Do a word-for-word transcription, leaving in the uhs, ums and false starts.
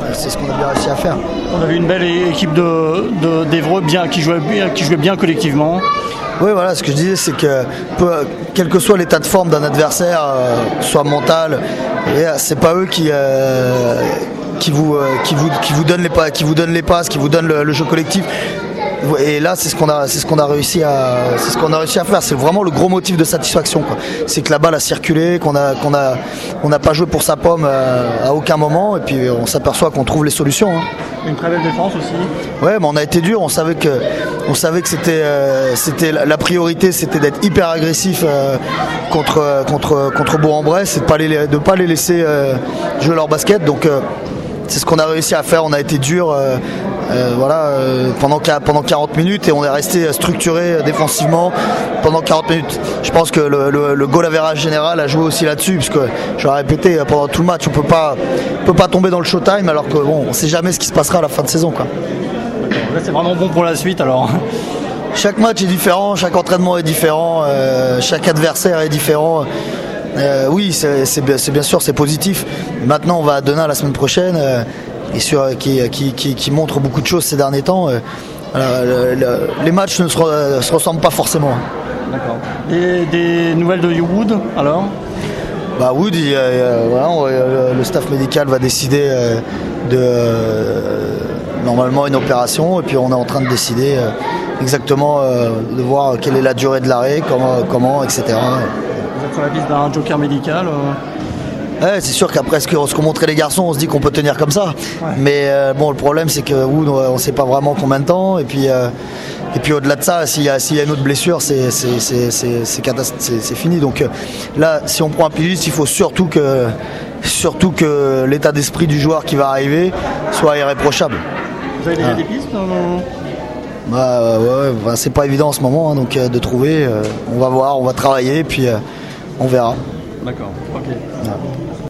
c'est ce qu'on a bien réussi à faire. On a vu une belle équipe de, de, d'Évreux bien, qui, jouait bien, qui jouait bien collectivement. Oui, voilà, ce que je disais, c'est que peu, quel que soit l'état de forme d'un adversaire, euh, soit mental, c'est pas eux qui, euh, qui, vous, euh, qui, vous, qui, vous donnent les pas, qui vous donnent les passes, qui vous donnent le, le jeu collectif. Et là, c'est ce qu'on a, c'est ce qu'on a réussi à, c'est ce qu'on a réussi à faire. C'est vraiment le gros motif de satisfaction, quoi. C'est que la balle a circulé, qu'on a, qu'on a, on n'a pas joué pour sa pomme à, à aucun moment, et puis on s'aperçoit qu'on trouve les solutions. Hein. Une très belle défense aussi. Ouais, mais on a été dur. On savait que, on savait que c'était, euh, c'était la priorité, c'était d'être hyper agressif euh, contre, contre, contre Bourg-en-Bresse, et de pas les, de pas les laisser euh, jouer leur basket. Donc euh, c'est ce qu'on a réussi à faire. On a été dur. Euh, Euh, voilà, euh, pendant, pendant quarante minutes, et on est resté structuré défensivement pendant quarante minutes. Je pense que le, le, le goal average général a joué aussi là-dessus, puisque je l'ai répété pendant tout le match, on peut pas, on peut pas tomber dans le showtime, alors que bon, on sait jamais ce qui se passera à la fin de saison, quoi. Là, c'est vraiment bon pour la suite alors. Chaque match est différent, chaque entraînement est différent, euh, chaque adversaire est différent. Euh, oui, c'est, c'est, c'est bien sûr c'est positif. Maintenant, on va à Denain la semaine prochaine. Euh, et sur, qui, qui, qui, qui montre beaucoup de choses ces derniers temps. Euh, le, le, les matchs ne se, re, se ressemblent pas forcément. D'accord. Et des nouvelles de Wood alors? Bah Wood, il, euh, voilà, on, euh, le staff médical va décider euh, de euh, normalement une opération, et puis on est en train de décider euh, exactement euh, de voir quelle est la durée de l'arrêt, comment, comment et cetera. Vous êtes sur la piste d'un joker médical euh... Ouais, c'est sûr qu'après ce qu'ont montré les garçons, on se dit qu'on peut tenir comme ça. Ouais. Mais euh, bon, le problème, c'est que Wood, on ne sait pas vraiment combien de temps. Et puis, euh, et puis au-delà de ça, s'il y a, s'il y a une autre blessure, c'est, c'est, c'est, c'est, c'est, c'est, c'est fini. Donc euh, là, si on prend un pigiste, il faut surtout que, surtout que l'état d'esprit du joueur qui va arriver soit irréprochable. Vous avez déjà ah. des pistes non bah, ouais, bah, c'est pas évident en ce moment, hein, donc euh, de trouver. Euh, on va voir, on va travailler, puis euh, on verra. D'accord, ok. Ouais.